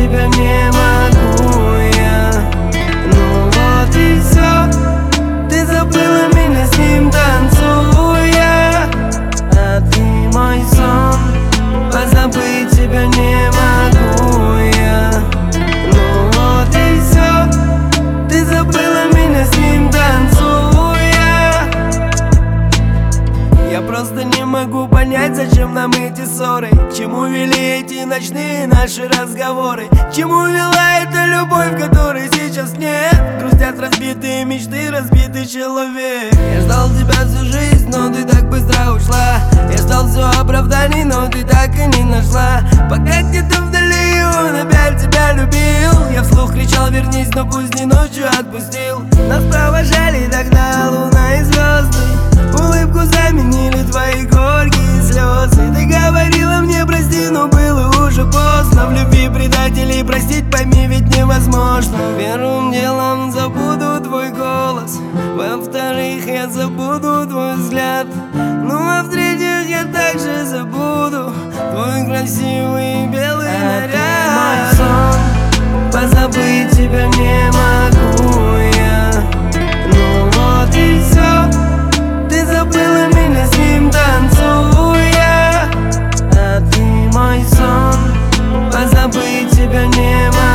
тебя не могу я. Ну вот и все, ты забыла меня с ним танцуя. А ты мой сон, позабыть тебя не могу я. Ну вот и все, ты забыла меня с ним танцуя. Я просто не могу понять, зачем нам эти ссоры, к чему вели эти ночные наши разговоры, к чему вела эта любовь, которой сейчас нет. Грустят разбитые мечты, разбитый человек. Я ждал тебя всю жизнь, но ты так быстро ушла. Я ждал все оправданий, но ты так и не нашла. Пока где-то вдали он опять тебя любил. Я вслух кричал: вернись, но пусть не ночью отпустил. Нас провожали тогда луна и звезды, улыбку заменили твои горькие слезы. Ты говорила мне прости, но было уже поздно. В любви предателей простить, пойми, ведь невозможно. Первым делом забуду твой голос, во-вторых, я забуду твой взгляд, ну а в-третьих, я также забуду твой красивый белый наряд. Мой сон, позабыть тебя не могу я. Ну вот и все, ты забыла меня с ним танцуя. А ты мой сон, позабыть тебя не могу.